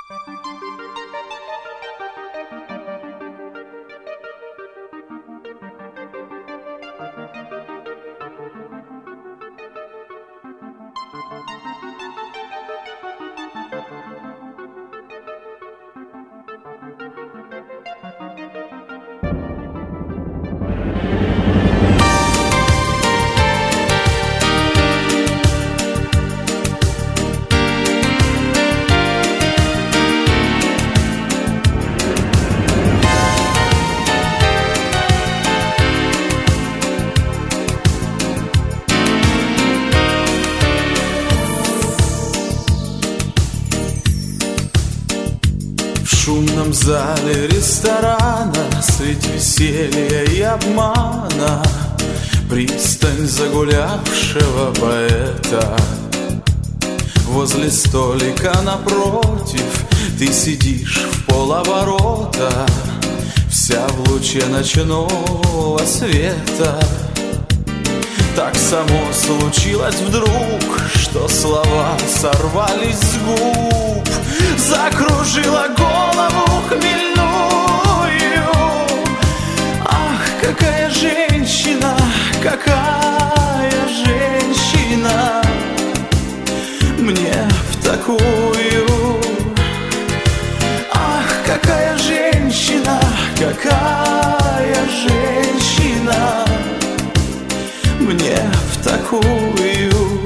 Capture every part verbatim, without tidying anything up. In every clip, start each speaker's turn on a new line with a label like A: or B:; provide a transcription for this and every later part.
A: В шумном зале ресторана средь веселья и обмана пристань загулявшего поэта. Возле столика напротив ты сидишь в полоборота, вся в луче ночного света. Так само случилось вдруг, что слова сорвались с губ, закружила голову хмельную. Ах, какая женщина, какая женщина, мне в такую. Ах, какая женщина, какая женщина, мне в такую.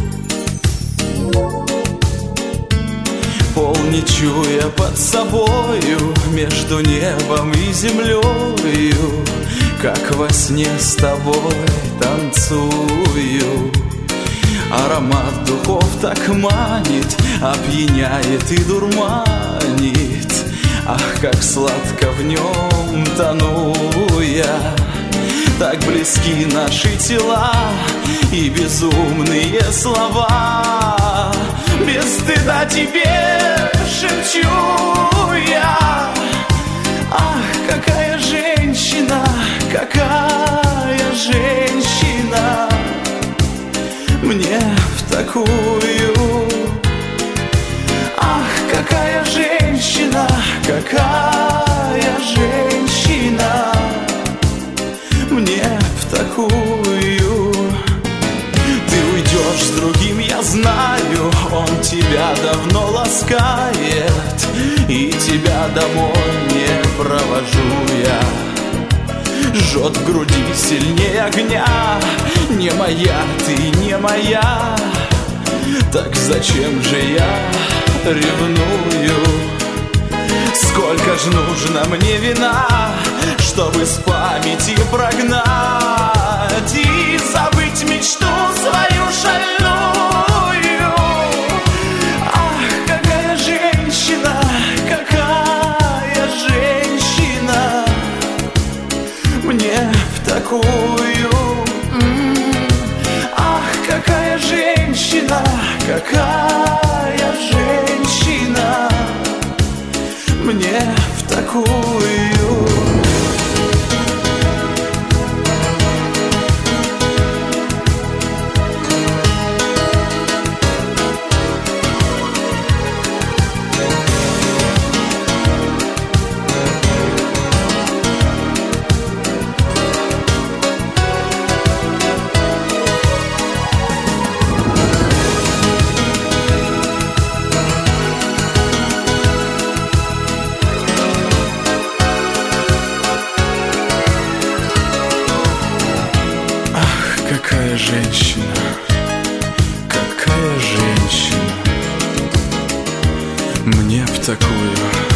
A: Пол не чуя под собою, между небом и землею, как во сне с тобой танцую. Аромат духов так манит, опьяняет и дурманит. Ах, как сладко в нем тону я. Так близки наши тела и безумные слова. Без стыда тебе шепчу я. Ах, какая женщина, какая женщина, мне в такую. Ах, какая женщина, какая женщина, мне в такую. Ты уйдешь с другим, я знаю, он тебя давно ласкает, и тебя домой не провожу я. Жжет в груди сильнее огня, не моя ты, не моя. Так зачем же я ревную? Сколько ж нужно мне вина, чтобы с памяти прогнать и забыть мечту свою шальную. Ах, какая женщина, какая женщина, мне в такую. Ах, какая женщина, какая женщина, мне в такую. Какая женщина, какая женщина, мне в такую.